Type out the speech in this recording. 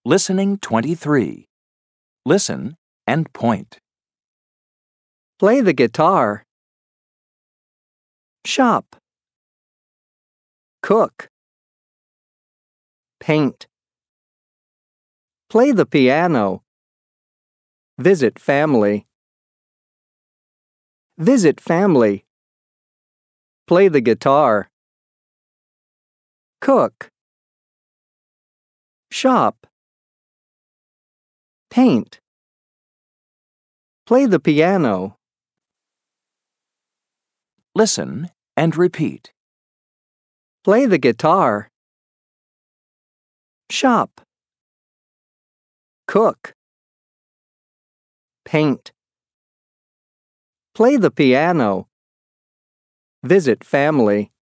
Listening 23. Listen and point. Play the guitar. Shop. Cook. Paint. Play the piano. Visit family. Visit family. Play the guitar. Cook. Shop. Paint. Play the piano. Listen and repeat. Play the guitar. Shop. Cook. Paint. Play the piano. Visit family.